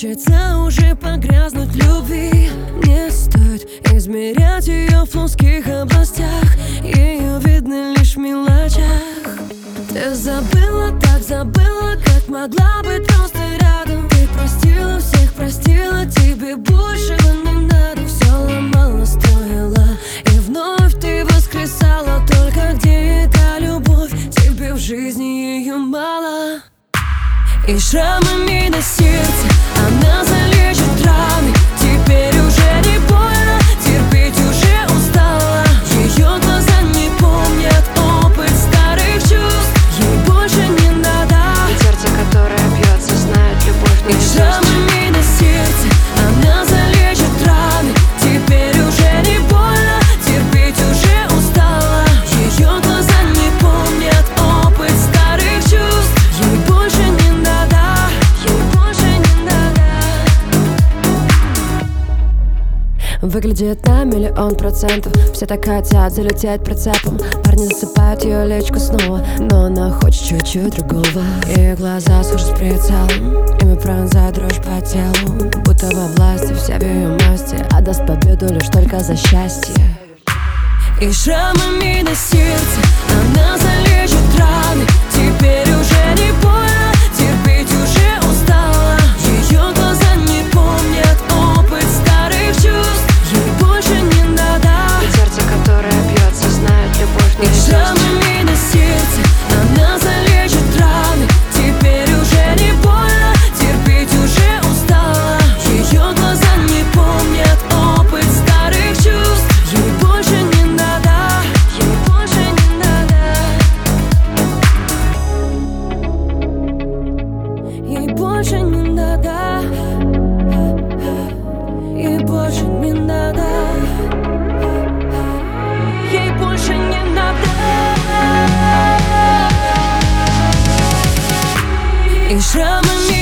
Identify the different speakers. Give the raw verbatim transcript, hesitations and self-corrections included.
Speaker 1: Хочется уже погрязнуть в любви. Не стоит измерять ее в плоских областях, ее видно лишь в мелочах. Ты забыла, так забыла, как могла быть просто рядом. Ты простила всех, простила, тебе большего не надо. Все ломала, строила, и вновь ты воскресала. Только где эта любовь? Тебе в жизни ее мало. И шрамами на сердце она залечит раны. Теперь уже не больно, терпеть уже устала. Ее глаза не помнят опыт старых чувств. Ей больше не надо.
Speaker 2: И сердце, которое бьется, знает любовь не
Speaker 1: И шрамами на сердце она залечит раны. Теперь уже не больно, терпеть уже устала. Ее глаза не помнят опыт старых чувств. Ей больше не надо. Ей больше не надо. Выглядит на миллион процентов. Все так хотят залететь прицепом. Парни засыпают ее личку снова, но она хочет чуть-чуть другого. Ее глаза служат с прицелом, ими пронзает дрожь по телу. Будто во власти вся в ее масти, отдаст победу лишь только за счастье. И шрамами на сердце она залечит раны. Теперь уже не больно, терпеть уже устала. Ее глаза не помнят опыт старых чувств. Ей больше не надо.
Speaker 2: И сердце, которое бьется, знает любовь не
Speaker 1: И шрамами на сердце она залечит раны. Теперь уже не больно, терпеть уже устала. Ее глаза не помнят опыт старых чувств. Ей больше не надо. Ей больше не надо. Ей больше не надо. Ей больше не надо. Ей больше не надо. И шрамами